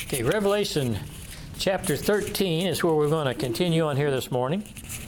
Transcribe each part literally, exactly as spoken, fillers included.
Okay, Revelation chapter thirteen is where we're going to continue on here this morning.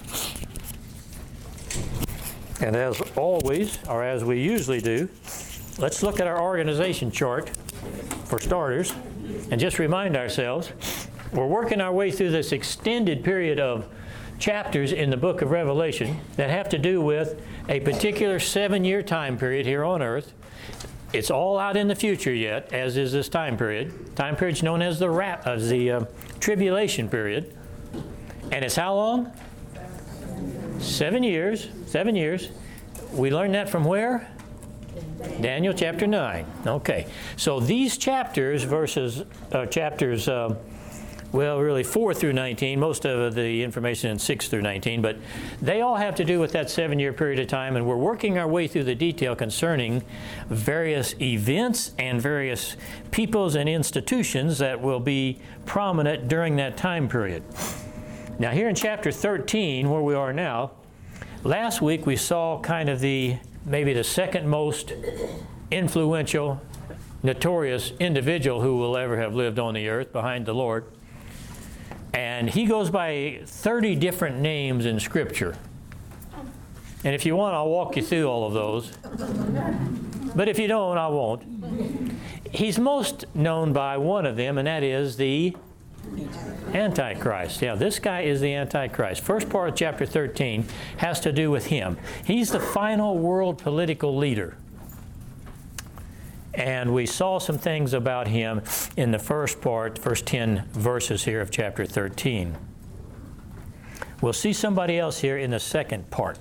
And as always, or as we usually do, let's look at our organization chart for starters and just remind ourselves we're working our way through this extended period of chapters in the book of Revelation that have to do with a particular seven-year time period here on earth. It's all out in the future yet, as is this time period. Time period's known as the rap, as the uh, tribulation period. And it's how long? Seven years. Seven years. We learned that from where? Daniel chapter nine. Okay. So these chapters, verses, uh, chapters, uh, well, really four through nineteen, most of the information in six through nineteen, but they all have to do with that seven-year period of time, and we're working our way through the detail concerning various events and various peoples and institutions that will be prominent during that time period. Now, here in chapter thirteen, where we are now, last week we saw kind of the, maybe the second most influential, notorious individual who will ever have lived on the earth behind the Lord. And he goes by thirty different names in Scripture. And if you want, I'll walk you through all of those. But if you don't, I won't. He's most known by one of them, and that is the Antichrist. Yeah, this guy is the Antichrist. First part of chapter thirteen has to do with him. He's the final world political leader. And we saw some things about him in the first part, first ten verses here of chapter thirteen. We'll see somebody else here in the second part.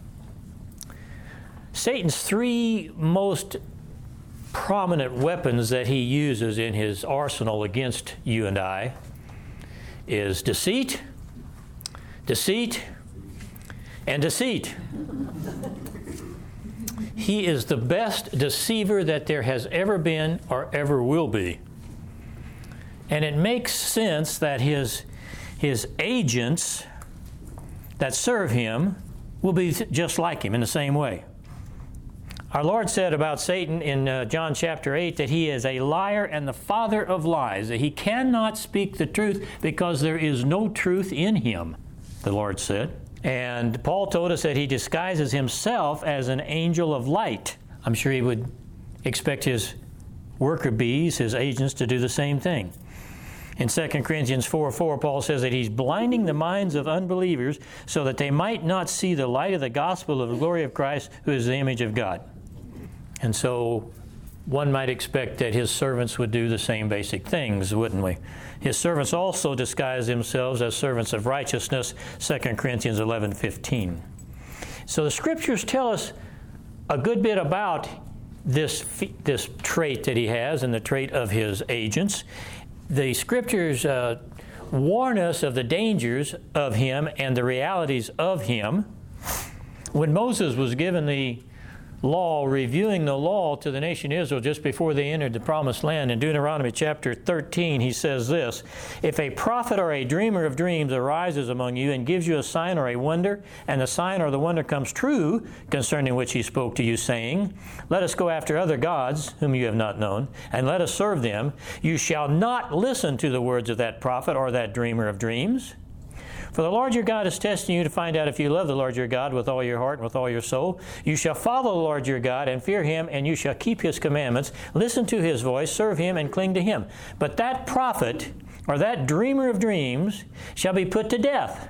Satan's three most prominent weapons that he uses in his arsenal against you and I is deceit, deceit, and deceit. He is the best deceiver that there has ever been or ever will be. And it makes sense that his, his agents that serve him will be just like him in the same way. Our Lord said about Satan in uh, John chapter eight that he is a liar and the father of lies, that he cannot speak the truth because there is no truth in him, the Lord said. And Paul told us that he disguises himself as an angel of light. I'm sure he would expect his worker bees, his agents, to do the same thing. In Second Corinthians four four, Paul says that he's blinding the minds of unbelievers so that they might not see the light of the gospel of the glory of Christ, who is the image of God. And so one might expect that his servants would do the same basic things, wouldn't we? His servants also disguise themselves as servants of righteousness, Second Corinthians eleven fifteen. So the Scriptures tell us a good bit about this, this trait that he has and the trait of his agents. The Scriptures uh, warn us of the dangers of him and the realities of him. When Moses was given the law, reviewing the law to the nation Israel just before they entered the promised land, in Deuteronomy chapter thirteen, he says this: if a prophet or a dreamer of dreams arises among you and gives you a sign or a wonder, and the sign or the wonder comes true concerning which he spoke to you, saying, let us go after other gods whom you have not known, and let us serve them, you shall not listen to the words of that prophet or that dreamer of dreams. For the Lord your God is testing you to find out if you love the Lord your God with all your heart and with all your soul. You shall follow the Lord your God and fear him, and you shall keep his commandments, listen to his voice, serve him, and cling to him. But that prophet or that dreamer of dreams shall be put to death,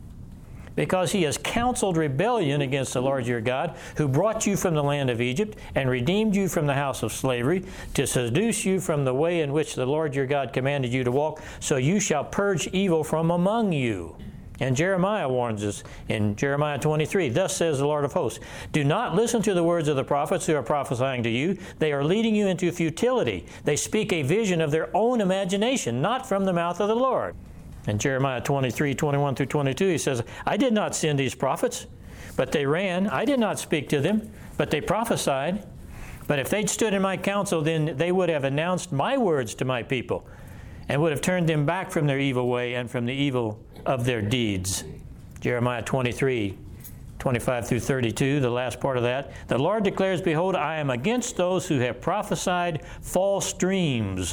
because he has counseled rebellion against the Lord your God, who brought you from the land of Egypt and redeemed you from the house of slavery, to seduce you from the way in which the Lord your God commanded you to walk, so you shall purge evil from among you. And Jeremiah warns us in Jeremiah twenty-three, thus says the Lord of hosts, do not listen to the words of the prophets who are prophesying to you. They are leading you into futility. They speak a vision of their own imagination, not from the mouth of the Lord. In Jeremiah twenty-three, twenty-one through twenty-two, he says, I did not send these prophets, but they ran. I did not speak to them, but they prophesied. But if they'd stood in my counsel, then they would have announced my words to my people, and would have turned them back from their evil way and from the evil of their deeds. Jeremiah twenty-three, twenty-five through thirty-two, the last part of that. The Lord declares, behold, I am against those who have prophesied false dreams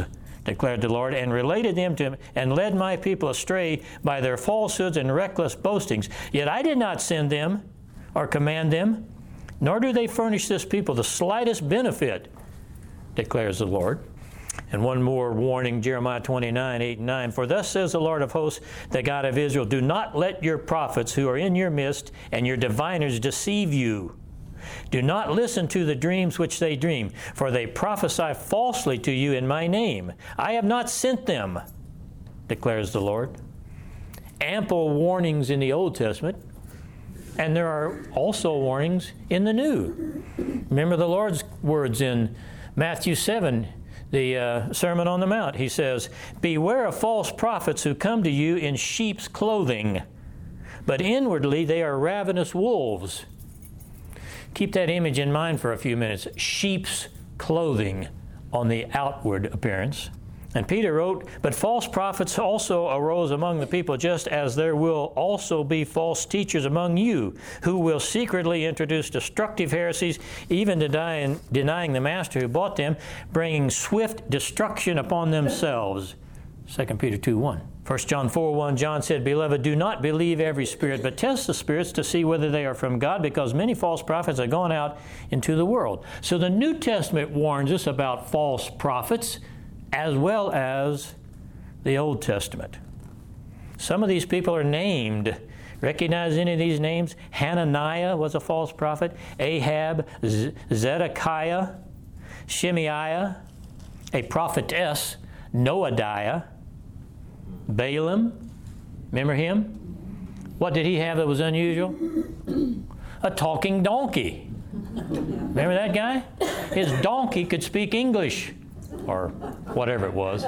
declared the Lord, and related them to him, and led my people astray by their falsehoods and reckless boastings. Yet I did not send them or command them, nor do they furnish this people the slightest benefit, declares the Lord. And one more warning, Jeremiah twenty-nine, eight and nine. For thus says the Lord of hosts, the God of Israel, do not let your prophets who are in your midst and your diviners deceive you. Do not listen to the dreams which they dream, for they prophesy falsely to you in my name. I have not sent them, declares the Lord. Ample warnings in the Old Testament, and there are also warnings in the New. Remember the Lord's words in Matthew seven, the uh, Sermon on the Mount. He says, beware of false prophets who come to you in sheep's clothing, but inwardly they are ravenous wolves. Keep that image in mind for a few minutes. Sheep's clothing on the outward appearance. And Peter wrote, but false prophets also arose among the people, just as there will also be false teachers among you, who will secretly introduce destructive heresies, even denying, denying the master who bought them, bringing swift destruction upon themselves. Second Peter two one. First John four one, John said, beloved, do not believe every spirit, but test the spirits to see whether they are from God, because many false prophets are gone out into the world. So the New Testament warns us about false prophets, as well as the Old Testament. Some of these people are named. Recognize any of these names? Hananiah was a false prophet. Ahab, Z- Zedekiah, Shemaiah, a prophetess, Noadiah, Balaam. Remember him? What did he have that was unusual? A talking donkey. Remember that guy? His donkey could speak English, or whatever it was.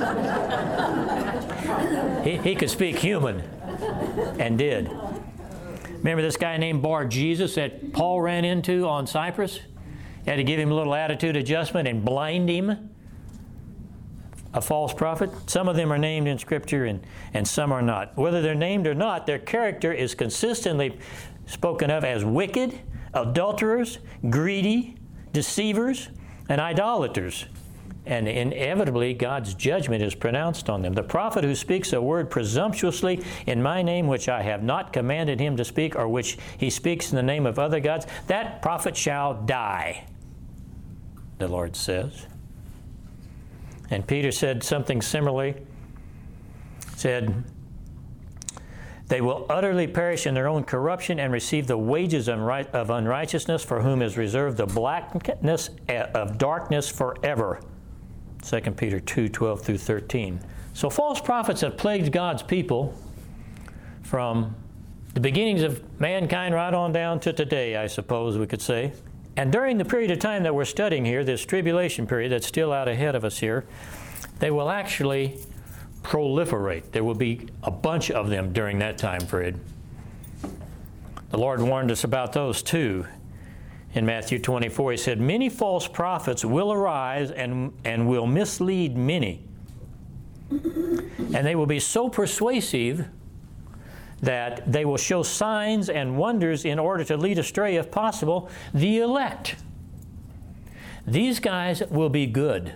he, he could speak human, and did. Remember this guy named Bar-Jesus that Paul ran into on Cyprus? He had to give him a little attitude adjustment and blind him. A false prophet. Some of them are named in Scripture, and, and some are not. Whether they're named or not, their character is consistently spoken of as wicked, adulterers, greedy, deceivers, and idolaters. And inevitably, God's judgment is pronounced on them. The prophet who speaks a word presumptuously in my name, which I have not commanded him to speak, or which he speaks in the name of other gods, that prophet shall die, the Lord says. And Peter said something similarly, said, they will utterly perish in their own corruption and receive the wages of unrighteousness, for whom is reserved the blackness of darkness forever. Second Peter two, twelve through thirteen. So false prophets have plagued God's people from the beginnings of mankind right on down to today, I suppose we could say. And during the period of time that we're studying here, this tribulation period that's still out ahead of us here, they will actually proliferate. There will be a bunch of them during that time period. The Lord warned us about those too. In Matthew twenty-four, he said, many false prophets will arise and, and will mislead many. And they will be so persuasive that they will show signs and wonders in order to lead astray, if possible, the elect. These guys will be good.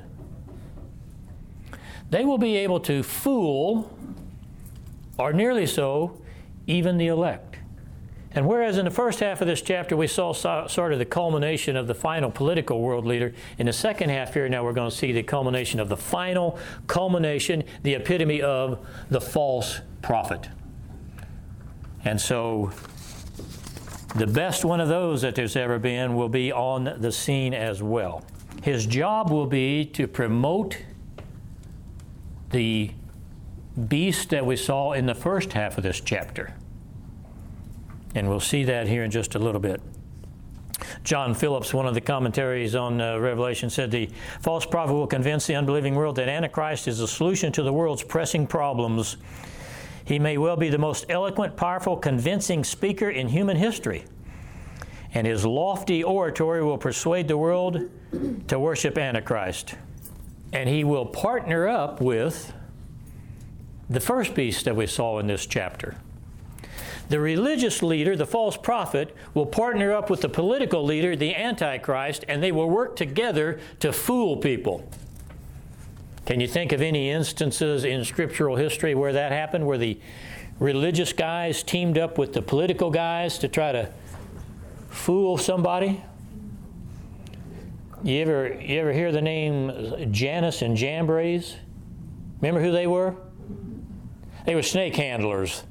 They will be able to fool, or nearly so, even the elect. And whereas in the first half of this chapter we saw so, sort of the culmination of the final political world leader, in the second half here now we're going to see the culmination of the final culmination, the epitome of the false prophet. And so the best one of those that there's ever been will be on the scene as well. His job will be to promote the beast that we saw in the first half of this chapter. And we'll see that here in just a little bit. John Phillips, one of the commentaries on uh, Revelation, said the false prophet will convince the unbelieving world that Antichrist is the solution to the world's pressing problems. He may well be the most eloquent, powerful, convincing speaker in human history. And his lofty oratory will persuade the world to worship Antichrist. And he will partner up with the first beast that we saw in this chapter. The religious leader, the false prophet, will partner up with the political leader, the Antichrist, and they will work together to fool people. Can you think of any instances in scriptural history where that happened, where the religious guys teamed up with the political guys to try to fool somebody? You ever, you ever hear the name Jannes and Jambres? Remember who they were? They were snake handlers.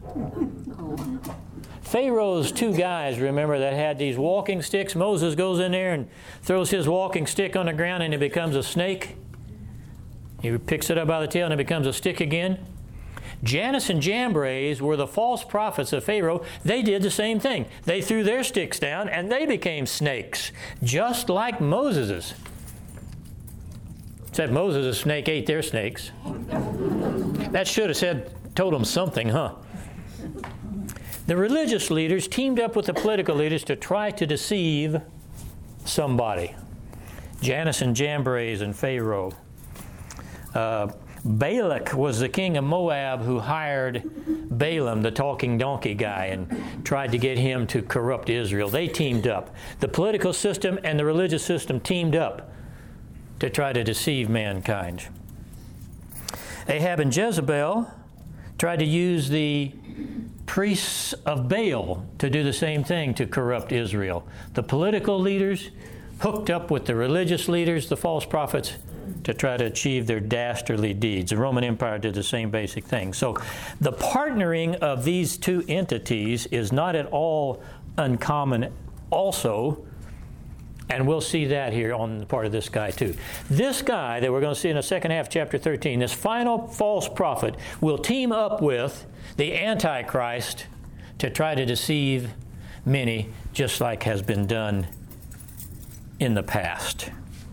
Pharaoh's two guys, remember, that had these walking sticks. Moses goes in there and throws his walking stick on the ground and it becomes a snake. He picks it up by the tail and it becomes a stick again. Jannes and Jambres were the false prophets of Pharaoh. They did the same thing. They threw their sticks down and they became snakes, just like Moses's. Except Moses' snake ate their snakes. That should have said, told them something, huh? The religious leaders teamed up with the political leaders to try to deceive somebody. Jannes and Jambres and Pharaoh. Uh, Balak was the king of Moab who hired Balaam, the talking donkey guy, and tried to get him to corrupt Israel. They teamed up. The political system and the religious system teamed up to try to deceive mankind. Ahab and Jezebel tried to use the priests of Baal to do the same thing to corrupt Israel. The political leaders hooked up with the religious leaders, the false prophets, to try to achieve their dastardly deeds. The Roman Empire did the same basic thing. So the partnering of these two entities is not at all uncommon also, and we'll see that here on the part of this guy too. This guy that we're going to see in the second half of chapter thirteen, this final false prophet, will team up with the Antichrist to try to deceive many, just like has been done in the past.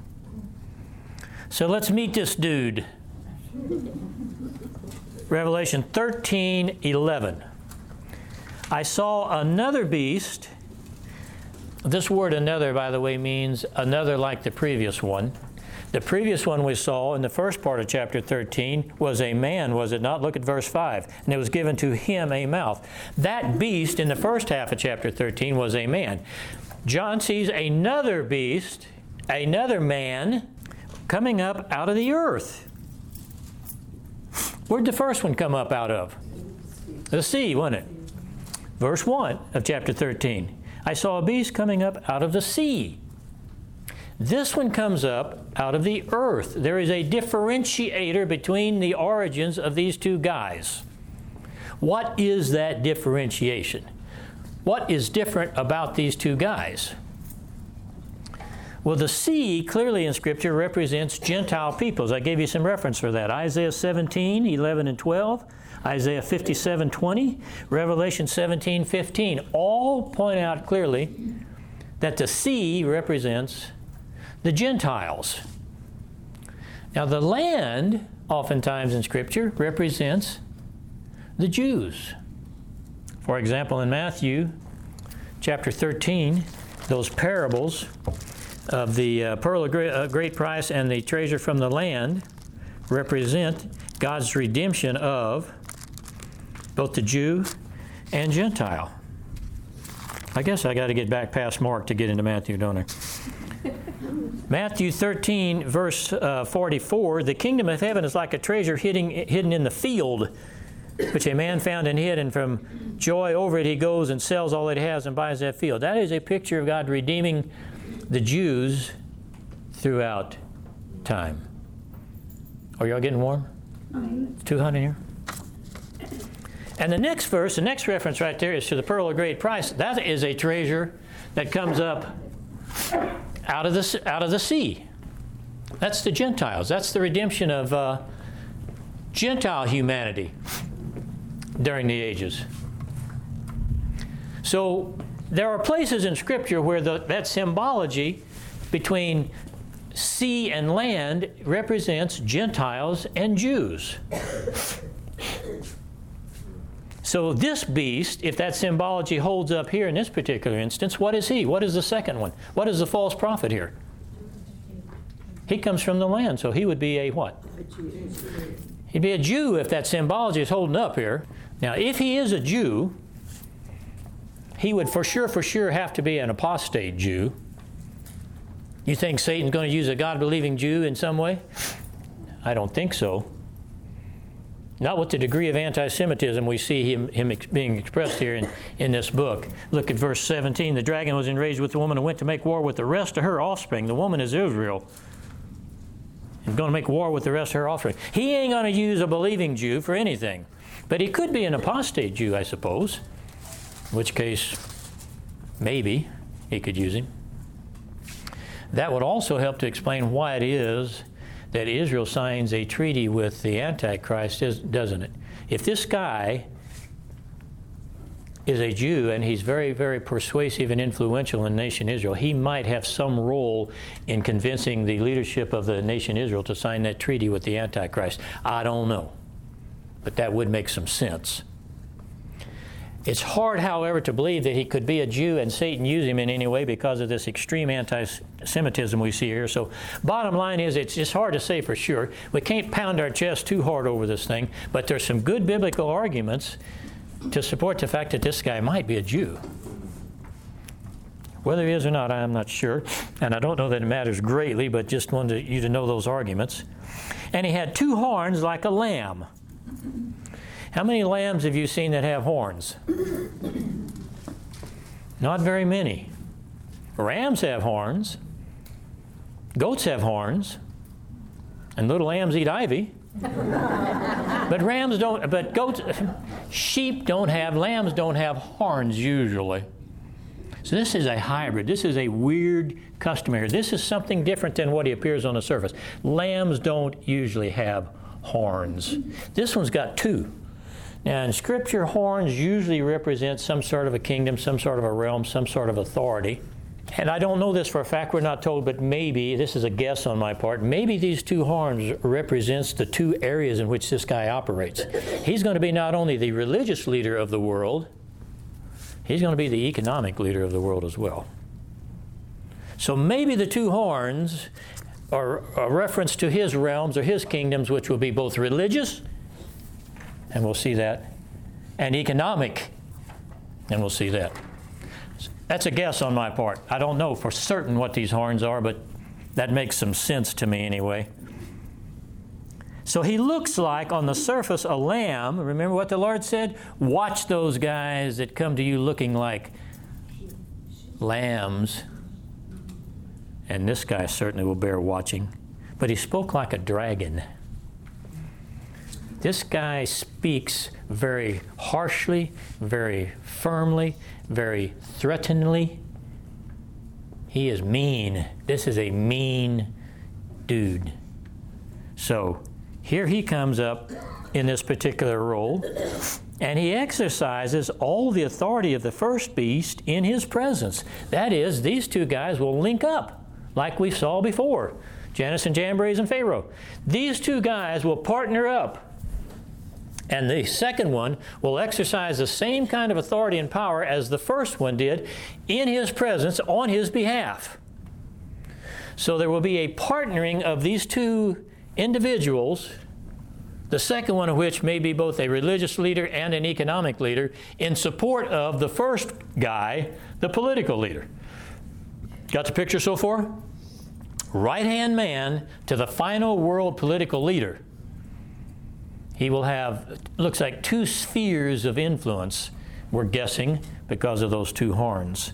So let's meet this dude. Revelation thirteen eleven. I saw another beast. This word another, by the way, means another like the previous one. The previous one we saw in the first part of chapter thirteen was a man, was it not? Look at verse five. And it was given to him a mouth. That beast in the first half of chapter thirteen was a man. John sees another beast, another man, coming up out of the earth. Where'd the first one come up out of? The sea, wasn't it? Verse one of chapter thirteen. I saw a beast coming up out of the sea. This one comes up out of the earth. There is a differentiator between the origins of these two guys. What is that differentiation? What is different about these two guys? Well, the sea clearly in Scripture represents Gentile peoples. I gave you some reference for that. Isaiah seventeen, eleven and twelve, Isaiah fifty-seven, twenty, Revelation seventeen, fifteen, all point out clearly that the sea represents the Gentiles. Now, the land, oftentimes in Scripture, represents the Jews. For example, in Matthew chapter thirteen, those parables of the uh, pearl of great, uh, great price and the treasure from the land represent God's redemption of both the Jew and Gentile. I guess I got to get back past Mark to get into Matthew, don't I? Matthew thirteen, verse uh, forty-four, the kingdom of heaven is like a treasure hidden, hidden in the field, which a man found and hid, and from joy over it he goes and sells all that he has and buys that field. That is a picture of God redeeming the Jews throughout time. Are y'all getting warm? It's too hot in here. And the next verse, the next reference right there is to the pearl of great price. That is a treasure that comes up out of the, out of the sea. That's the Gentiles. That's the redemption of uh, Gentile humanity during the ages. So there are places in Scripture where the, that symbology between sea and land represents Gentiles and Jews. So this beast, if that symbology holds up here in this particular instance, what is he? What is the second one? What is the false prophet here? He comes from the land, so he would be a what? He'd be a Jew if that symbology is holding up here. Now, if he is a Jew, he would for sure, for sure have to be an apostate Jew. You think Satan's going to use a God-believing Jew in some way? I don't think so. Not with the degree of anti-Semitism we see him, him ex being expressed here in, in this book. Look at verse seventeen. The dragon was enraged with the woman and went to make war with the rest of her offspring. The woman is Israel. And going to make war with the rest of her offspring. He ain't going to use a believing Jew for anything. But he could be an apostate Jew, I suppose. In which case, maybe he could use him. That would also help to explain why it is that Israel signs a treaty with the Antichrist, doesn't it? If this guy is a Jew and he's very, very persuasive and influential in the nation Israel, he might have some role in convincing the leadership of the nation Israel to sign that treaty with the Antichrist. I don't know, but that would make some sense. It's hard, however, to believe that he could be a Jew and Satan use him in any way because of this extreme anti-Semitism we see here. So bottom line is, it's just hard to say for sure. We can't pound our chest too hard over this thing, but there's some good biblical arguments to support the fact that this guy might be a Jew. Whether he is or not, I'm not sure. And I don't know that it matters greatly, but just wanted you to know those arguments. And he had two horns like a lamb. How many lambs have you seen that have horns? Not very many. Rams have horns. Goats have horns. And little lambs eat ivy. But rams don't, but goats, sheep don't have, lambs don't have horns usually. So this is a hybrid. This is a weird customary. This is something different than what he appears on the surface. Lambs don't usually have horns. This one's got two. Now, in Scripture, horns usually represent some sort of a kingdom, some sort of a realm, some sort of authority. And I don't know this for a fact, we're not told, but maybe, this is a guess on my part, maybe these two horns represents the two areas in which this guy operates. He's going to be not only the religious leader of the world, he's going to be the economic leader of the world as well. So maybe the two horns are a reference to his realms or his kingdoms, which will be both religious, and we'll see that, and economic, and we'll see that. That's a guess on my part. I don't know for certain what these horns are, but that makes some sense to me anyway. So he looks like, on the surface, a lamb. Remember what the Lord said? Watch those guys that come to you looking like lambs. And this guy certainly will bear watching. But he spoke like a dragon. This guy speaks very harshly, very firmly, very threateningly. He is mean. This is a mean dude. So here he comes up in this particular role, and he exercises all the authority of the first beast in his presence. That is, these two guys will link up like we saw before, Jannes and Jambres and Pharaoh. These two guys will partner up. And the second one will exercise the same kind of authority and power as the first one did in his presence on his behalf. So there will be a partnering of these two individuals, the second one of which may be both a religious leader and an economic leader, in support of the first guy, the political leader. Got the picture so far? Right-hand man to the final world political leader. He will have, looks like, two spheres of influence, we're guessing, because of those two horns.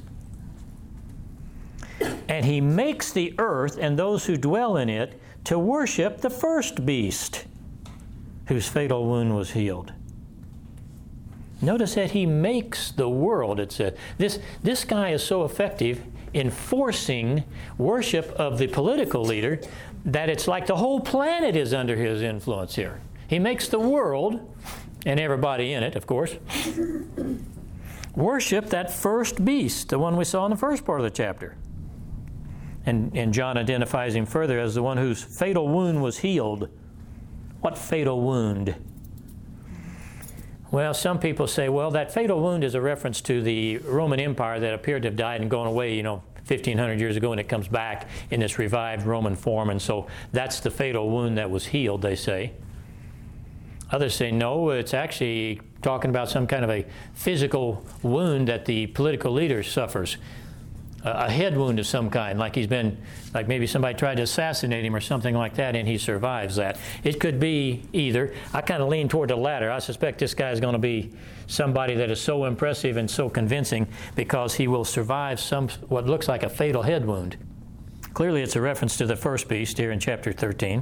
And he makes the earth and those who dwell in it to worship the first beast, whose fatal wound was healed. Notice that he makes the world, it said. This, this guy is so effective in forcing worship of the political leader that it's like the whole planet is under his influence here. He makes the world, and everybody in it, of course, worship that first beast, the one we saw in the first part of the chapter. And, and John identifies him further as the one whose fatal wound was healed. What fatal wound? Well, some people say, well, that fatal wound is a reference to the Roman Empire that appeared to have died and gone away, you know, fifteen hundred years ago, and it comes back in this revived Roman form. And so that's the fatal wound that was healed, they say. Others say, no, it's actually talking about some kind of a physical wound that the political leader suffers. a head wound of some kind, like he's been, like maybe somebody tried to assassinate him or something like that, and he survives that. It could be either. I kind of lean toward the latter. I suspect this guy is going to be somebody that is so impressive and so convincing because he will survive some what looks like a fatal head wound. Clearly, it's a reference to the first beast here in chapter thirteen.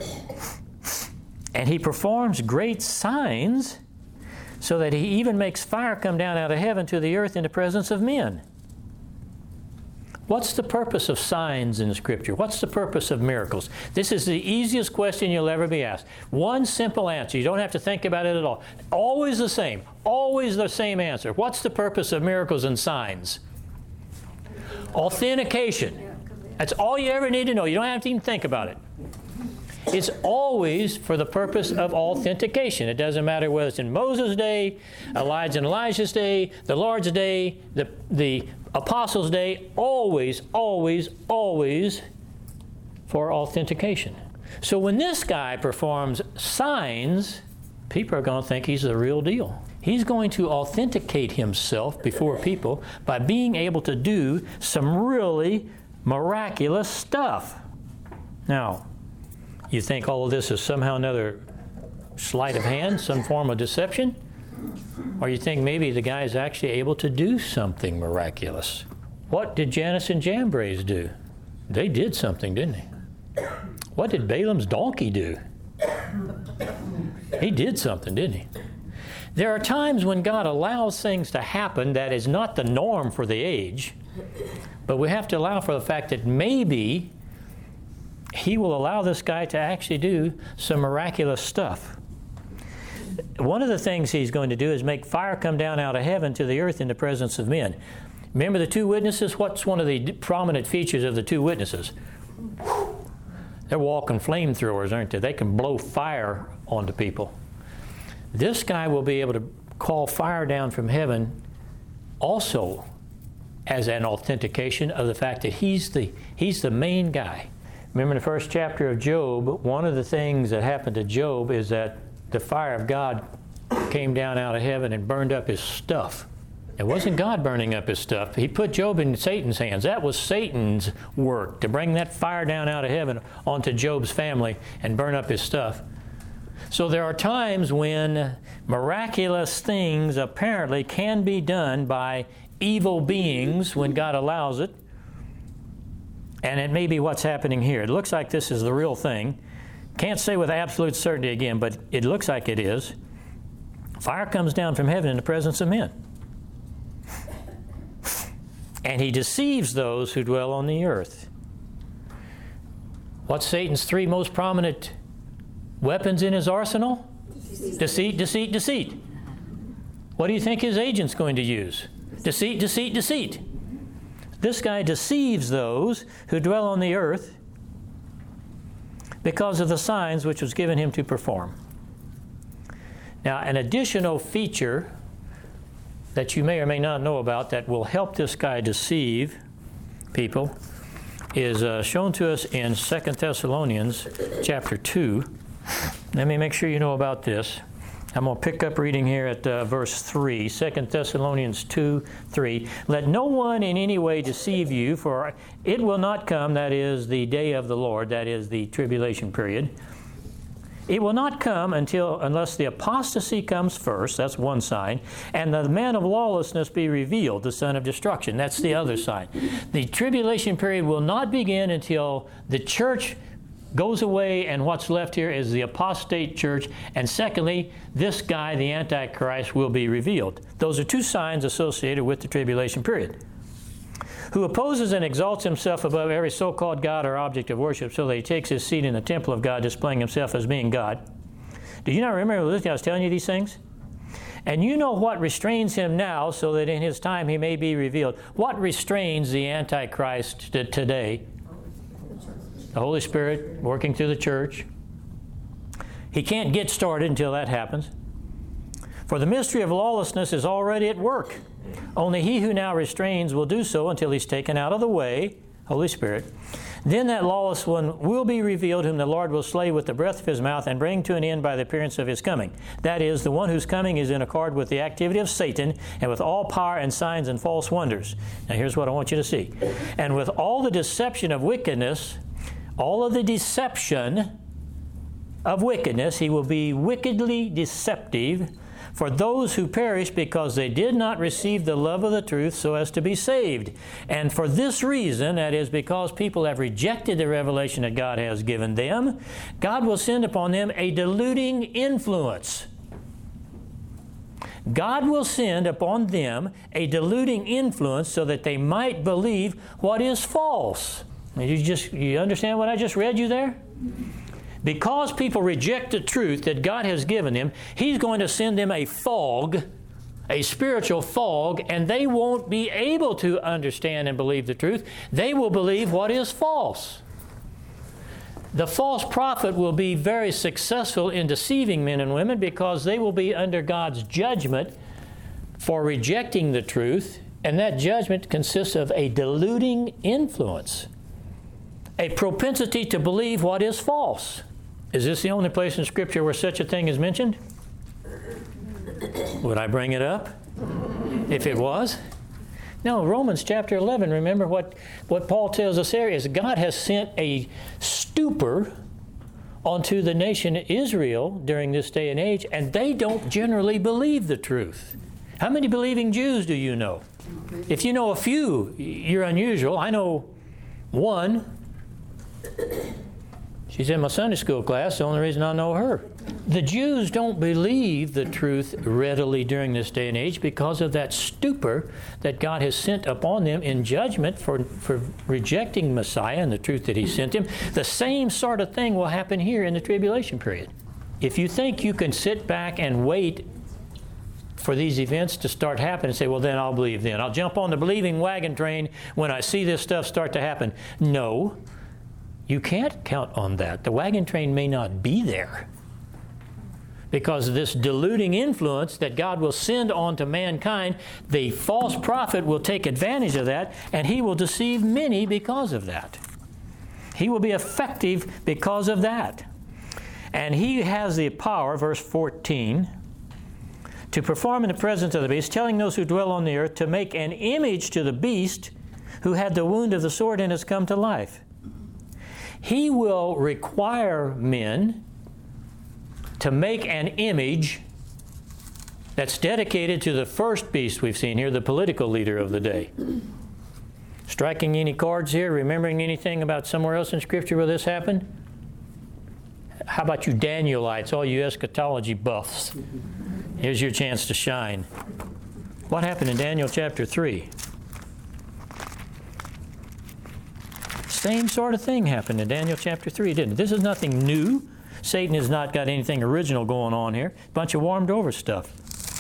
And he performs great signs so that he even makes fire come down out of heaven to the earth in the presence of men. What's the purpose of signs in the Scripture? What's the purpose of miracles? This is the easiest question you'll ever be asked. One simple answer. You don't have to think about it at all. Always the same. Always the same answer. What's the purpose of miracles and signs? Authentication. That's all you ever need to know. You don't have to even think about it. It's always for the purpose of authentication. It doesn't matter whether it's in Moses' day, Elijah and Elijah's day, the Lord's day, the, the Apostles' day, always, always, always for authentication. So when this guy performs signs, people are going to think he's the real deal. He's going to authenticate himself before people by being able to do some really miraculous stuff. Now, you think all of this is somehow another sleight of hand, some form of deception? Or you think maybe the guy is actually able to do something miraculous? What did Jannes and Jambres do? They did something, didn't they? What did Balaam's donkey do? He did something, didn't he? There are times when God allows things to happen that is not the norm for the age, but we have to allow for the fact that maybe He will allow this guy to actually do some miraculous stuff. One of the things he's going to do is make fire come down out of heaven to the earth in the presence of men. Remember the two witnesses? What's one of the prominent features of the two witnesses? They're walking flamethrowers, aren't they? They can blow fire onto people. This guy will be able to call fire down from heaven also as an authentication of the fact that he's the, he's the main guy. Remember in the first chapter of Job, one of the things that happened to Job is that the fire of God came down out of heaven and burned up his stuff. It wasn't God burning up his stuff. He put Job in Satan's hands. That was Satan's work, to bring that fire down out of heaven onto Job's family and burn up his stuff. So there are times when miraculous things apparently can be done by evil beings when God allows it. And it may be what's happening here. It looks like this is the real thing. Can't say with absolute certainty again, but it looks like it is. Fire comes down from heaven in the presence of men. And he deceives those who dwell on the earth. What's Satan's three most prominent weapons in his arsenal? Deceit, deceit, deceit. What do you think his agent's going to use? Deceit, deceit, deceit. This guy deceives those who dwell on the earth because of the signs which was given him to perform. Now, an additional feature that you may or may not know about that will help this guy deceive people is uh, shown to us in Second Thessalonians chapter two. Let me make sure you know about this. I'm going to pick up reading here at uh, verse three, Second Thessalonians two, three. Let no one in any way deceive you, for it will not come, that is the day of the Lord, that is the tribulation period. It will not come until unless the apostasy comes first, that's one sign, and the man of lawlessness be revealed, the son of destruction. That's the other sign. The tribulation period will not begin until the church goes away, and what's left here is the apostate church. And secondly, this guy, the Antichrist, will be revealed. Those are two signs associated with the tribulation period. Who opposes and exalts himself above every so-called God or object of worship, so that he takes his seat in the temple of God, displaying himself as being God. Do you not remember I was telling you these things? And you know what restrains him now, so that in his time he may be revealed. What restrains the Antichrist t- today? The Holy Spirit working through the church. He can't get started until that happens. For the mystery of lawlessness is already at work. Only he who now restrains will do so until he's taken out of the way, Holy Spirit. Then that lawless one will be revealed, whom the Lord will slay with the breath of his mouth and bring to an end by the appearance of his coming. That is, the one whose coming is in accord with the activity of Satan and with all power and signs and false wonders. Now here's what I want you to see. And with all the deception of wickedness, all of the deception of wickedness, he will be wickedly deceptive for those who perish because they did not receive the love of the truth so as to be saved. And for this reason, that is because people have rejected the revelation that God has given them, God will send upon them a deluding influence. God will send upon them a deluding influence so that they might believe what is false. You just you understand what I just read you there? Because people reject the truth that God has given them, He's going to send them a fog, a spiritual fog, and they won't be able to understand and believe the truth. They will believe what is false. The false prophet will be very successful in deceiving men and women because they will be under God's judgment for rejecting the truth, and that judgment consists of a deluding influence, a propensity to believe what is false. Is this the only place in Scripture where such a thing is mentioned? Would I bring it up if it was? No, Romans chapter eleven, remember what, what Paul tells us there is God has sent a stupor onto the nation Israel during this day and age, and they don't generally believe the truth. How many believing Jews do you know? If you know a few, you're unusual. I know one. She's in my Sunday school class, the only reason I know her. The Jews don't believe the truth readily during this day and age because of that stupor that God has sent upon them in judgment for, for rejecting Messiah and the truth that He sent him. The same sort of thing will happen here in the tribulation period. If you think you can sit back and wait for these events to start happening and say, well, then I'll believe then. I'll jump on the believing wagon train when I see this stuff start to happen. No. You can't count on that. The wagon train may not be there because of this deluding influence that God will send on to mankind. The false prophet will take advantage of that, and he will deceive many because of that. He will be effective because of that. And he has the power, verse fourteen, to perform in the presence of the beast, telling those who dwell on the earth to make an image to the beast who had the wound of the sword and has come to life. He will require men to make an image that's dedicated to the first beast we've seen here, the political leader of the day. Striking any chords here? Remembering anything about somewhere else in Scripture where this happened? How about you Danielites, all you eschatology buffs? Here's your chance to shine. What happened in Daniel chapter three? Same sort of thing happened in Daniel chapter three, didn't it? This is nothing new. Satan has not got anything original going on here. A bunch of warmed over stuff.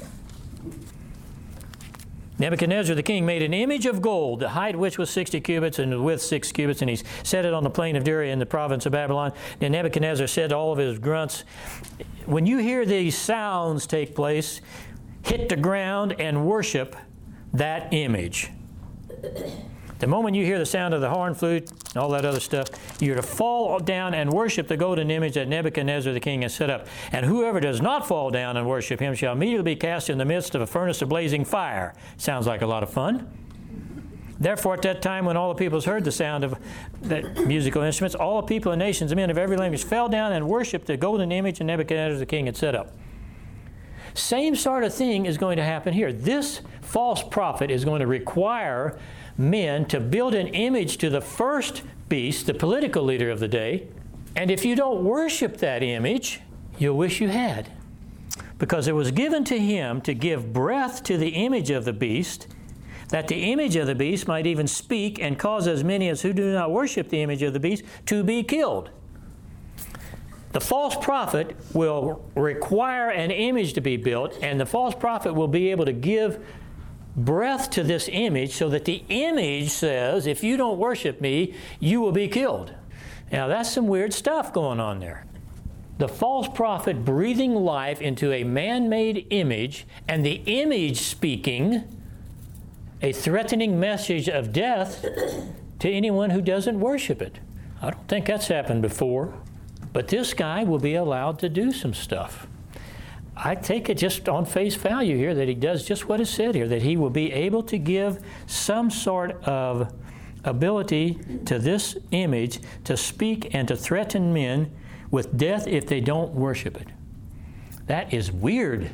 Nebuchadnezzar the king made an image of gold, the height of which was sixty cubits and the width six cubits, and he set it on the plain of Dura in the province of Babylon. Then Nebuchadnezzar said to all of his grunts, when you hear these sounds take place, hit the ground and worship that image. The moment you hear the sound of the horn, flute, and all that other stuff, you're to fall down and worship the golden image that Nebuchadnezzar the king has set up. And whoever does not fall down and worship him shall immediately be cast in the midst of a furnace of blazing fire. Sounds like a lot of fun. Therefore, at that time when all the peoples heard the sound of that musical instruments, all the people and nations and men of every language fell down and worshiped the golden image that Nebuchadnezzar the king had set up. Same sort of thing is going to happen here. This false prophet is going to require men to build an image to the first beast, the political leader of the day, and if you don't worship that image, you'll wish you had. Because it was given to him to give breath to the image of the beast, that the image of the beast might even speak and cause as many as who do not worship the image of the beast to be killed. The false prophet will require an image to be built, and the false prophet will be able to give breath to this image so that the image says, if you don't worship me, you will be killed. Now that's some weird stuff going on there. The false prophet breathing life into a man-made image, and the image speaking a threatening message of death to anyone who doesn't worship it. think that's happened before. But this guy will be allowed to do some stuff. I take it just on face value here that he does just what is said here, that he will be able to give some sort of ability to this image to speak and to threaten men with death if they don't worship it. That is weird.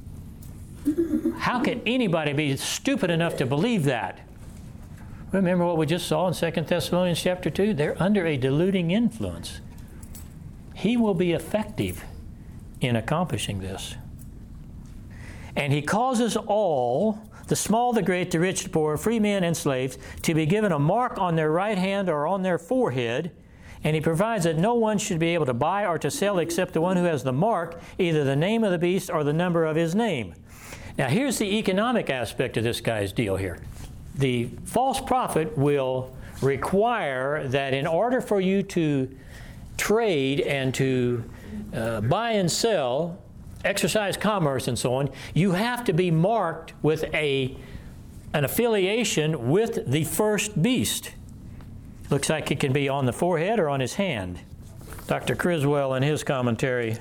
How can anybody be stupid enough to believe that? Remember what we just saw in Second Thessalonians chapter two? They're under a deluding influence. He will be effective in accomplishing this. And he causes all, the small, the great, the rich, the poor, free men and slaves, to be given a mark on their right hand or on their forehead, and he provides that no one should be able to buy or to sell except the one who has the mark, either the name of the beast or the number of his name. Now here's the economic aspect of this guy's deal here. The false prophet will require that in order for you to trade and to uh, buy and sell, exercise commerce and so on, you have to be marked with a, an affiliation with the first beast. Looks like it can be on the forehead or on his hand. Doctor Criswell, in his commentary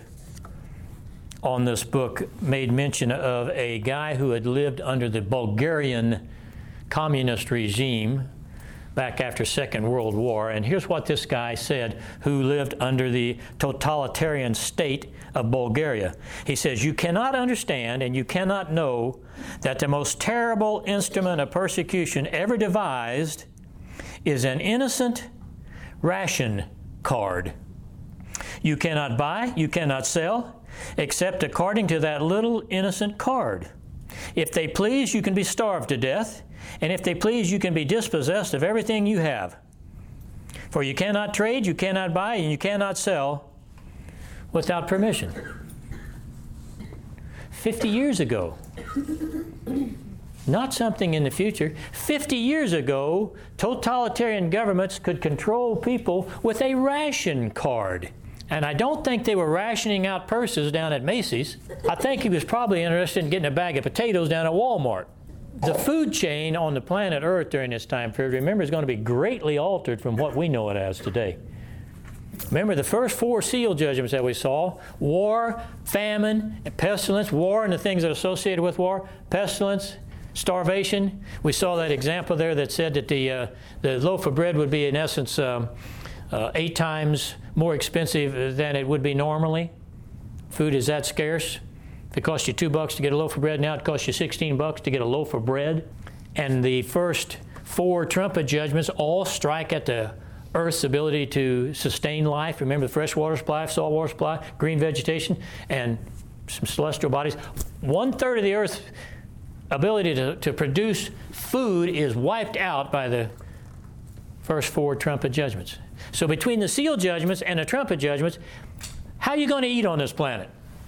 on this book, made mention of a guy who had lived under the Bulgarian communist regime back after Second World War. And here's what this guy said, who lived under the totalitarian state of Bulgaria. He says, "You cannot understand and you cannot know that the most terrible instrument of persecution ever devised is an innocent ration card. You cannot buy, you cannot sell, except according to that little innocent card. If they please, you can be starved to death, and if they please, you can be dispossessed of everything you have. For you cannot trade, you cannot buy, and you cannot sell without permission." Fifty years ago. Not something in the future. Fifty years ago, totalitarian governments could control people with a ration card. And I don't think they were rationing out purses down at Macy's. I think he was probably interested in getting a bag of potatoes down at Walmart. The food chain on the planet Earth during this time period, remember, is going to be greatly altered from what we know it as today. Remember the first four seal judgments that we saw: war, famine, and pestilence. War and the things that are associated with war, pestilence, starvation. We saw that example there that said that the, uh, the loaf of bread would be, in essence, um, uh, eight times more expensive than it would be normally. Food is that scarce. If it cost you two bucks to get a loaf of bread, now it costs you sixteen bucks to get a loaf of bread. And the first four trumpet judgments all strike at the Earth's ability to sustain life. Remember the fresh water supply, salt water supply, green vegetation, and some celestial bodies. One third of the Earth's ability to, to produce food is wiped out by the first four trumpet judgments. So between the seal judgments and the trumpet judgments, how are you going to eat on this planet?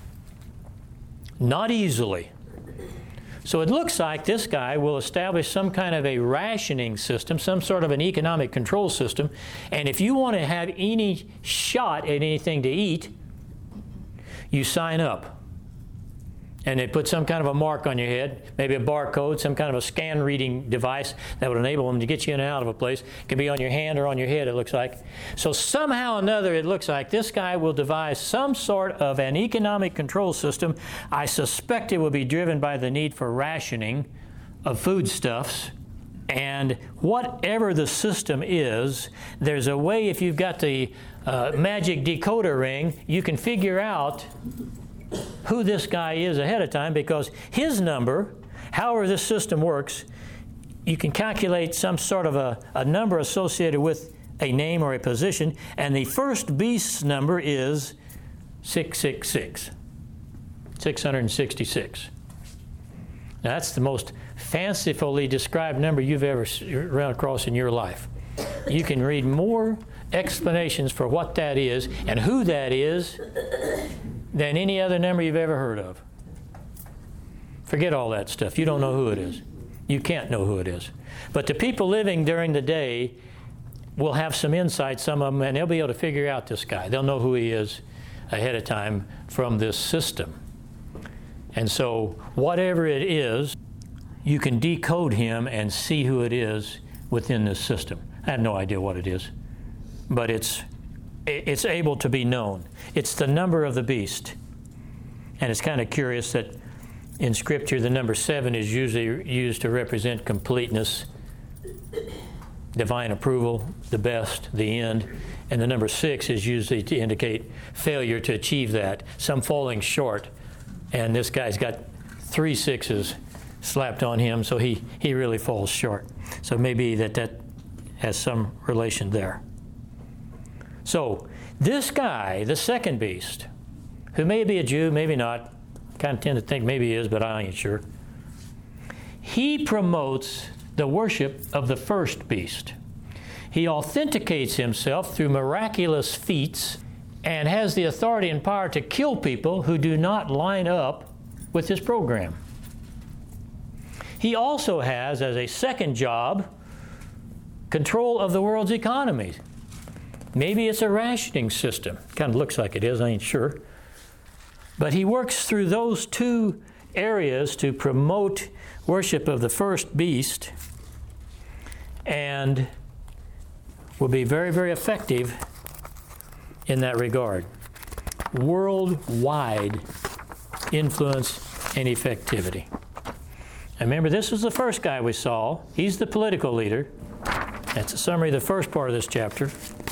Not easily. So it looks like this guy will establish some kind of a rationing system, some sort of an economic control system. And if you want to have any shot at anything to eat, you sign up. And they put some kind of a mark on your head, maybe a barcode, some kind of a scan reading device that would enable them to get you in and out of a place. It can be on your hand or on your head, it looks like. So somehow or another, it looks like this guy will devise some sort of an economic control system. I suspect it will be driven by the need for rationing of foodstuffs. And whatever the system is, there's a way, if you've got the uh, magic decoder ring, you can figure out who this guy is ahead of time, because his number, however this system works, you can calculate some sort of a, a number associated with a name or a position, and the first beast's number is six six six, six hundred sixty-six. Now, that's the most fancifully described number you've ever run across in your life. You can read more explanations for what that is and who that is than any other number you've ever heard of. Forget all that stuff. You don't know who it is. You can't know who it is. But the people living during the day will have some insight, some of them, and they'll be able to figure out this guy. They'll know who he is ahead of time from this system. And so whatever it is, you can decode him and see who it is within this system. I have no idea what it is, but it's it's able to be known. It's the number of the beast. And it's kind of curious that in Scripture, the number seven is usually used to represent completeness, divine approval, the best, the end. And the number six is usually to indicate failure to achieve that, some falling short. And this guy's got three sixes slapped on him, so he, he really falls short. So maybe that that has some relation there. So this guy, the second beast, who may be a Jew, maybe not, kind of tend to think maybe he is, but I ain't sure. He promotes the worship of the first beast. He authenticates himself through miraculous feats and has the authority and power to kill people who do not line up with his program. He also has, as a second job, control of the world's economy. Maybe it's a rationing system. Kind of looks like it is, I ain't sure. But he works through those two areas to promote worship of the first beast and will be very, very effective in that regard. Worldwide influence and effectivity. And remember, this was the first guy we saw. He's the political leader. That's a summary of the first part of this chapter.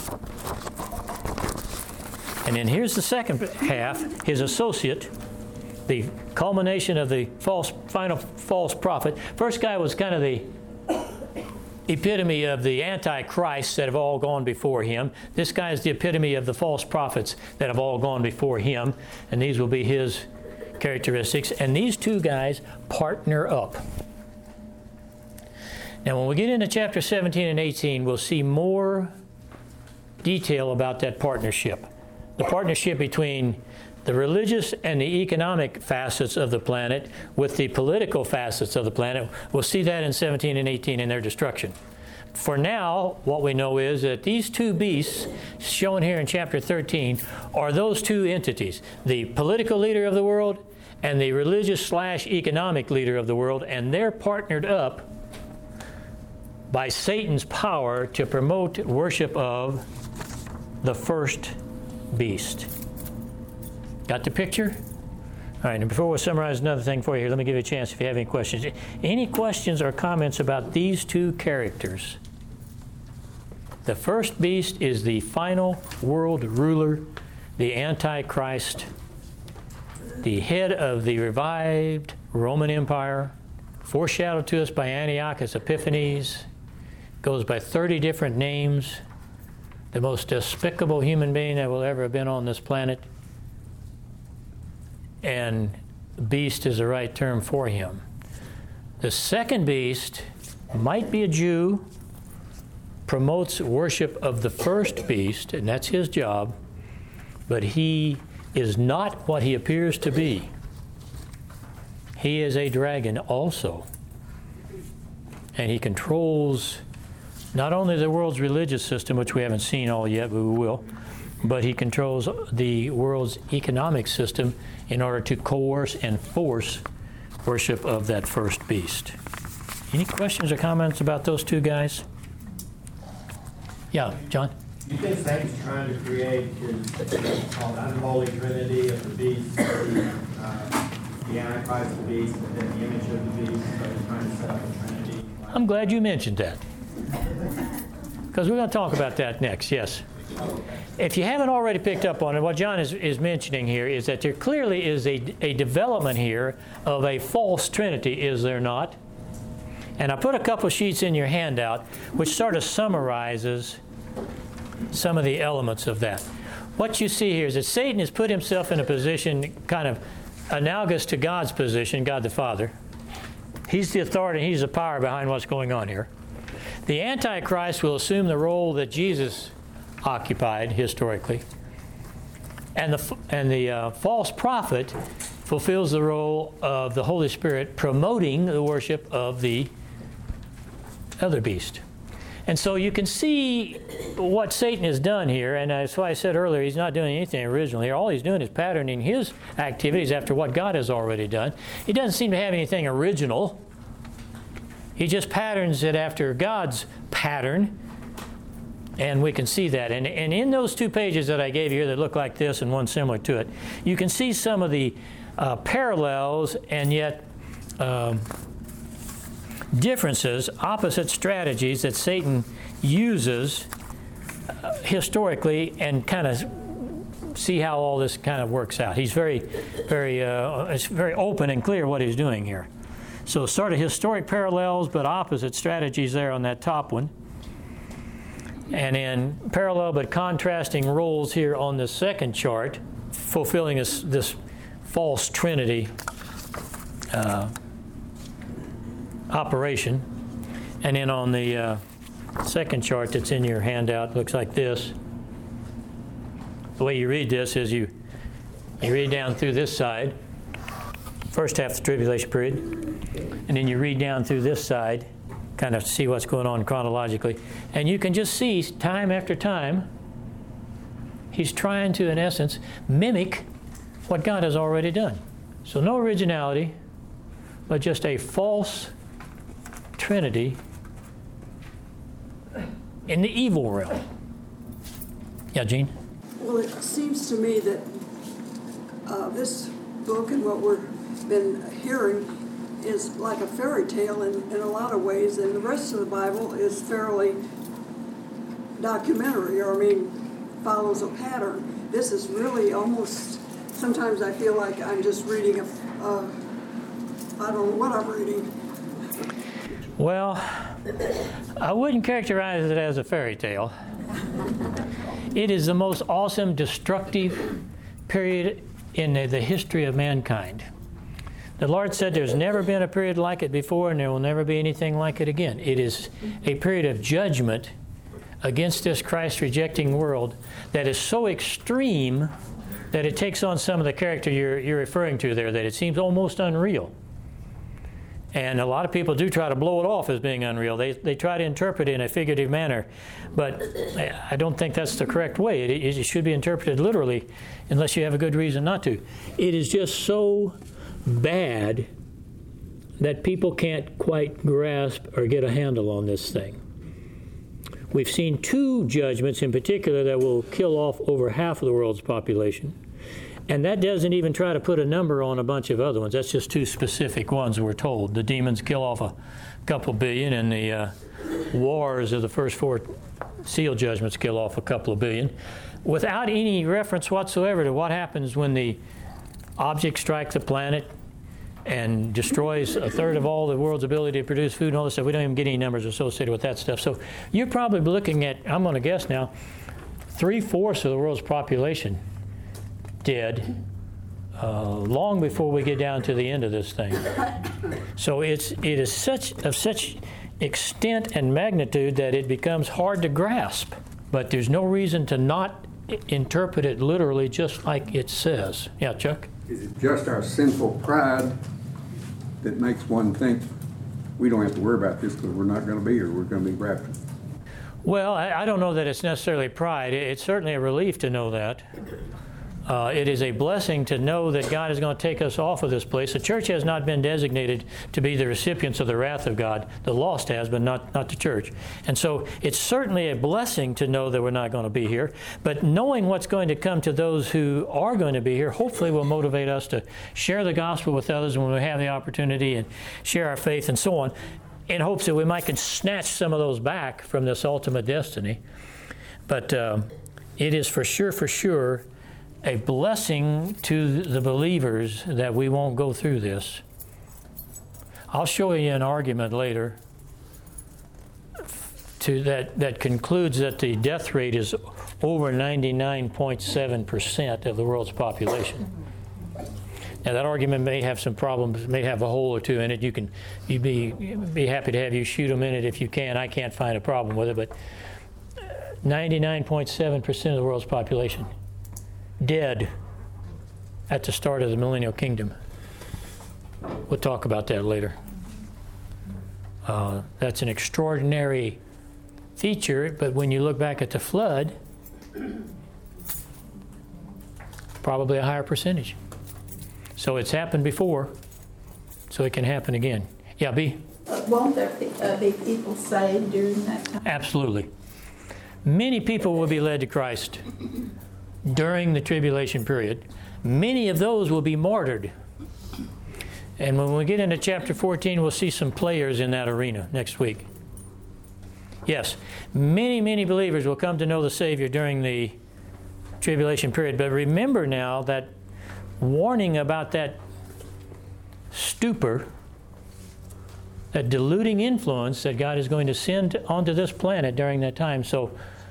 And then here's the second half, his associate, the culmination of the false, final false prophet. First guy was kind of the epitome of the antichrists that have all gone before him. This guy is the epitome of the false prophets that have all gone before him, and these will be his characteristics. And these two guys partner up. Now, when we get into chapter seventeen and eighteen, we'll see more detail about that partnership. The partnership between the religious and the economic facets of the planet with the political facets of the planet. We'll see that in seventeen and eighteen in their destruction. For now, what we know is that these two beasts, shown here in chapter thirteen, are those two entities, the political leader of the world and the religious slash economic leader of the world, and they're partnered up by Satan's power to promote worship of the first beast. Got the picture? All right, and before we summarize another thing for you here, let me give you a chance if you have any questions. Any questions or comments about these two characters? The first beast is the final world ruler, the Antichrist, the head of the revived Roman Empire, foreshadowed to us by Antiochus Epiphanes, goes by thirty different names, the most despicable human being that will ever have been on this planet. And beast is the right term for him. The second beast might be a Jew, promotes worship of the first beast, and that's his job, but he is not what he appears to be. He is a dragon also. And he controls not only the world's religious system, which we haven't seen all yet, but we will, but he controls the world's economic system in order to coerce and force worship of that first beast. Any questions or comments about those two guys? Yeah, John? You think Satan's trying to create his called unholy trinity of the beast, the, uh, the Antichrist, the beast, and then the image of the beast, so he's trying to set up a trinity? I'm glad you mentioned that, because we're going to talk about that next, yes. If you haven't already picked up on it, what John is, is mentioning here is that there clearly is a, a development here of a false trinity, is there not? And I put a couple sheets in your handout which sort of summarizes some of the elements of that. What you see here is that Satan has put himself in a position kind of analogous to God's position, God the Father. He's the authority, he's the power behind what's going on here. The Antichrist will assume the role that Jesus occupied historically. And the, and the uh, false prophet fulfills the role of the Holy Spirit promoting the worship of the other beast. And so you can see what Satan has done here, and that's why I said earlier he's not doing anything original here. All he's doing is patterning his activities after what God has already done. He doesn't seem to have anything original. He just patterns it after God's pattern. And we can see that. And, and in those two pages that I gave you here that look like this and one similar to it, you can see some of the uh, parallels and yet um, differences, opposite strategies that Satan uses uh, historically, and kind of see how all this kind of works out. He's very, very, uh, it's very open and clear what he's doing here. So sort of historic parallels, but opposite strategies there on that top one. And in parallel but contrasting roles here on the second chart, fulfilling this, this false trinity uh, operation. And then on the uh, second chart that's in your handout, looks like this. The way you read this is you, you read down through this side, first half of the tribulation period, and then you read down through this side, kind of see what's going on chronologically. And you can just see time after time, he's trying to, in essence, mimic what God has already done. So no originality, but just a false trinity in the evil realm. Yeah, Gene? Well, it seems to me that uh, this book and what we've been hearing is like a fairy tale in, in a lot of ways, and the rest of the Bible is fairly documentary, or I mean, follows a pattern. This is really almost, sometimes I feel like I'm just reading a, uh, I don't know what I'm reading. Well, I wouldn't characterize it as a fairy tale. It is the most awesome, destructive period in the, the history of mankind. The Lord said there's never been a period like it before, and there will never be anything like it again. It is a period of judgment against this Christ-rejecting world that is so extreme that it takes on some of the character you're, you're referring to there, that it seems almost unreal. And a lot of people do try to blow it off as being unreal. They, they try to interpret it in a figurative manner, but I don't think that's the correct way. It, it should be interpreted literally, unless you have a good reason not to. It is just so bad that people can't quite grasp or get a handle on this thing. We've seen two judgments in particular that will kill off over half of the world's population. And that doesn't even try to put a number on a bunch of other ones. That's just two specific ones, we're told. The demons kill off a couple billion, and the uh, wars of the first four seal judgments kill off a couple of billion, without any reference whatsoever to what happens when the object strikes the planet and destroys a third of all the world's ability to produce food and all this stuff. We don't even get any numbers associated with that stuff. So you're probably looking at, I'm going to guess now, three-fourths of the world's population dead uh, long before we get down to the end of this thing. So it's it is such of such extent and magnitude that it becomes hard to grasp. But there's no reason to not interpret it literally, just like it says. Yeah, Chuck? Is it just our sinful pride that makes one think we don't have to worry about this because we're not going to be here, we're going to be raptured? Well, I, I don't know that it's necessarily pride. It, it's certainly a relief to know that. Uh, it is a blessing to know that God is going to take us off of this place. The church has not been designated to be the recipients of the wrath of God. The lost has, but not, not the church. And so it's certainly a blessing to know that we're not going to be here. But knowing what's going to come to those who are going to be here hopefully will motivate us to share the gospel with others when we have the opportunity, and share our faith and so on, in hopes that we might can snatch some of those back from this ultimate destiny. But uh, it is for sure, for sure, a blessing to the believers that we won't go through this. I'll show you an argument later to that, that concludes that the death rate is over ninety-nine point seven percent of the world's population. Now that argument may have some problems, may have a hole or two in it. You can you'd be be happy to have you shoot them in it if you can. I can't find a problem with it, but ninety-nine point seven percent of the world's population dead at the start of the millennial kingdom. We'll talk about that later. Uh, that's an extraordinary feature, but when you look back at the flood, probably a higher percentage. So it's happened before, so it can happen again. Yeah, B? Uh, won't there be, uh, be people saved during that time? Absolutely. Many people will be led to Christ during the tribulation period. Many of those will be martyred. And when we get into chapter fourteen, we'll see some players in that arena next week. Yes, many, many believers will come to know the Savior during the tribulation period. But remember now that warning about that stupor, that deluding influence that God is going to send onto this planet during that time. So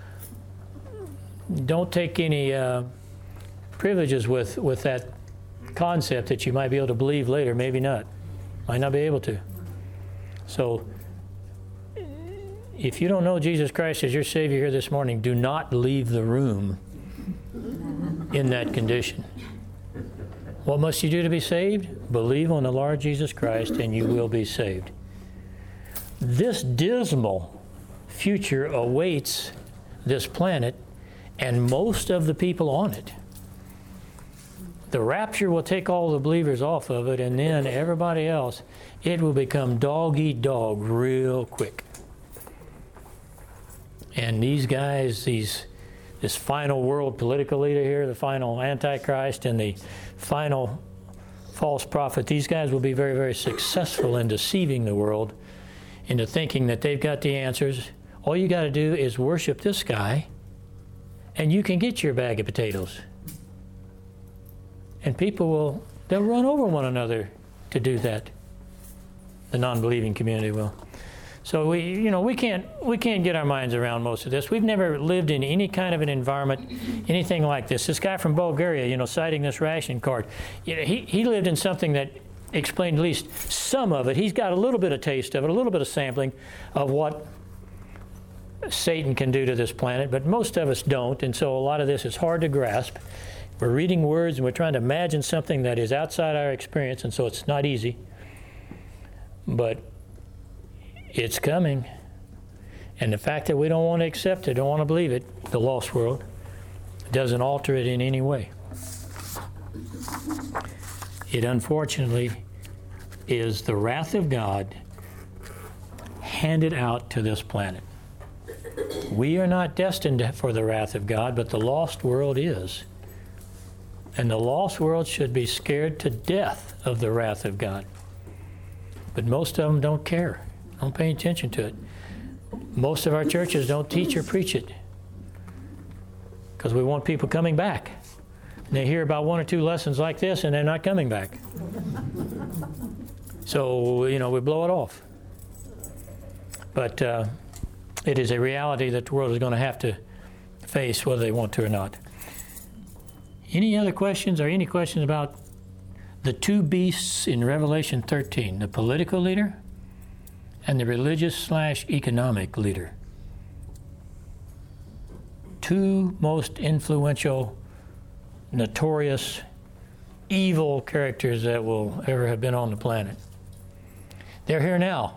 don't take any uh, privileges with, with that concept that you might be able to believe later. Maybe not. Might not be able to. So if you don't know Jesus Christ as your Savior here this morning, do not leave the room in that condition. What must you do to be saved? Believe on the Lord Jesus Christ and you will be saved. This dismal future awaits this planet and most of the people on it. The rapture will take all the believers off of it, and then everybody else, it will become dog eat dog real quick. And these guys, these this final world political leader here, the final Antichrist and the final false prophet, these guys will be very, very successful in deceiving the world into thinking that they've got the answers. All you got to do is worship this guy, and you can get your bag of potatoes. And people will, they'll run over one another to do that. The non-believing community will. So we, you know, we can't, we can't get our minds around most of this. We've never lived in any kind of an environment, anything like this. This guy from Bulgaria, you know, citing this ration card, you know, he, he lived in something that explained at least some of it. He's got a little bit of taste of it, a little bit of sampling of what Satan can do to this planet, but most of us don't, and so a lot of this is hard to grasp. We're reading words and we're trying to imagine something that is outside our experience, and so it's not easy. But it's coming. And the fact that we don't want to accept it, don't want to believe it, the lost world, doesn't alter it in any way. It unfortunately is the wrath of God handed out to this planet. We are not destined for the wrath of God, but the lost world is. And the lost world should be scared to death of the wrath of God. But most of them don't care, don't pay attention to it. Most of our churches don't teach or preach it because we want people coming back. And they hear about one or two lessons like this and they're not coming back. So, you know, we blow it off. But uh, it is a reality that the world is going to have to face whether they want to or not. Any other questions or any questions about the two beasts in Revelation thirteen, the political leader and the religious slash economic leader? Two most influential, notorious, evil characters that will ever have been on the planet. They're here now.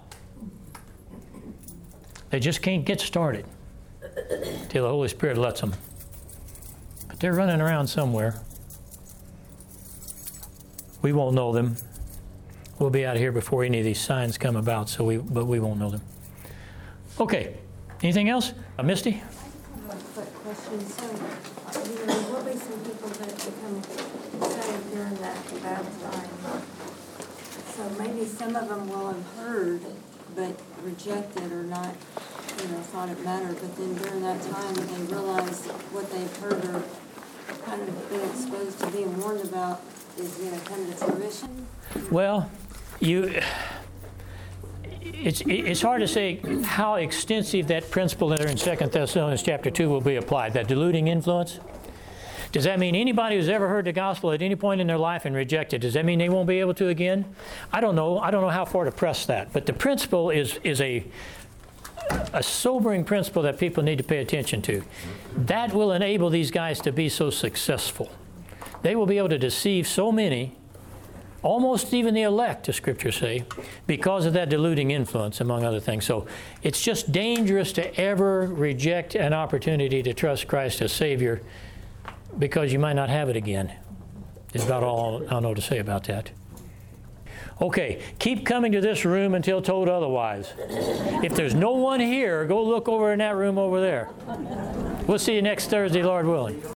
They just can't get started till the Holy Spirit lets them. But they're running around somewhere. We won't know them. We'll be out of here before any of these signs come about, so we, but we won't know them. Okay. Anything else? Uh, Misty? I have a quick question. So, you know, there will be some people that become saved during that bad time. So maybe some of them will have heard, but rejected or not, you know, thought it mattered. But then during that time, they realize what they've heard or kind of been exposed to being warned about is going to come to fruition. Well, you, it's it's hard to say how extensive that principle there in Second Thessalonians chapter two will be applied, that deluding influence. Does that mean anybody who's ever heard the gospel at any point in their life and rejected, does that mean they won't be able to again? I don't know. I don't know how far to press that. But the principle is is a a sobering principle that people need to pay attention to. That will enable these guys to be so successful. They will be able to deceive so many, almost even the elect, the scriptures say, because of that deluding influence, among other things. So it's just dangerous to ever reject an opportunity to trust Christ as Savior because you might not have it again. Is about all I'll know to say about that. Okay, keep coming to this room until told otherwise. If there's no one here, go look over in that room over there. We'll see you next Thursday, Lord willing.